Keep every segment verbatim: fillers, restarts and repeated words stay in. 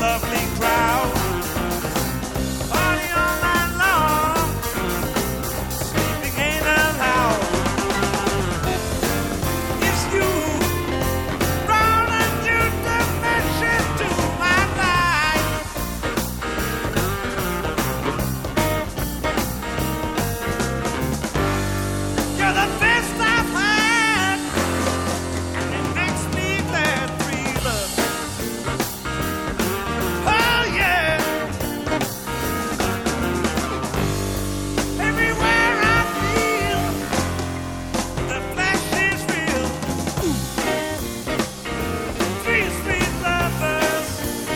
lovely crowd. Party all night long, sleeping ain't allowed. It's you, brought a new dimension to my life. You're the best I've had, and it makes me glad to breathe up. Oh yeah, everywhere I feel, the flesh is real. Three sweet lovers.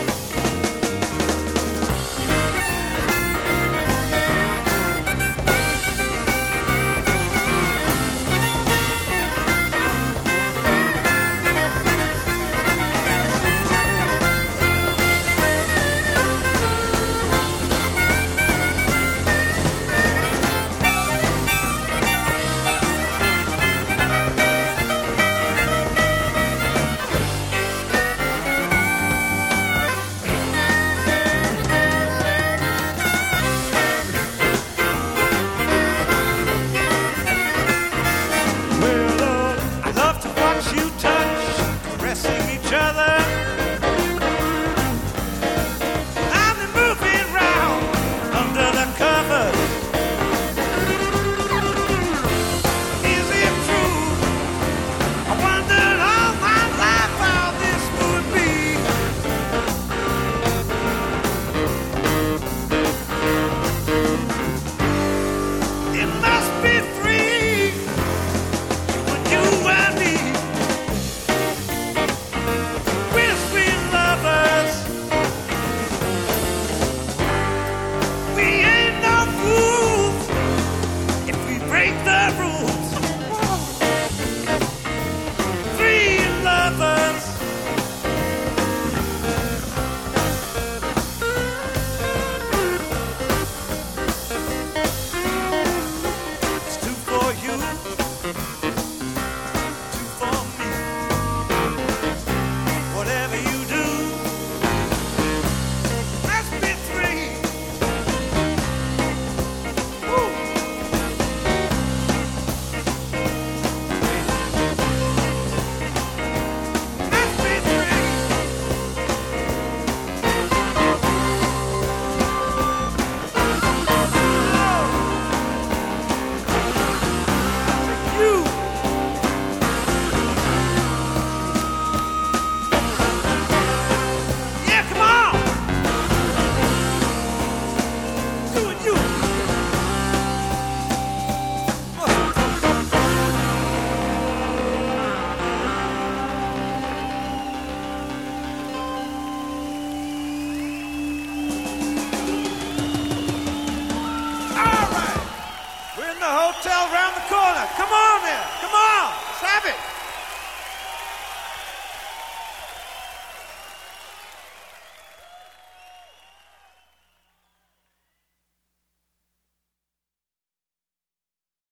Well, uh, I love to watch you touch, caressing each other. I'm the moving round under the covers. Is it true? I wondered all my life how this would be. It must be free when you and me, we're sweet lovers. We ain't no fools if we break the rules. Three lovers. It's two for you, two for me. Whatever you do, let's be three. Woo. Let's be three. Oh, you. Yeah, come on. You and you. All right. We're in the hotel round the corner. Come on.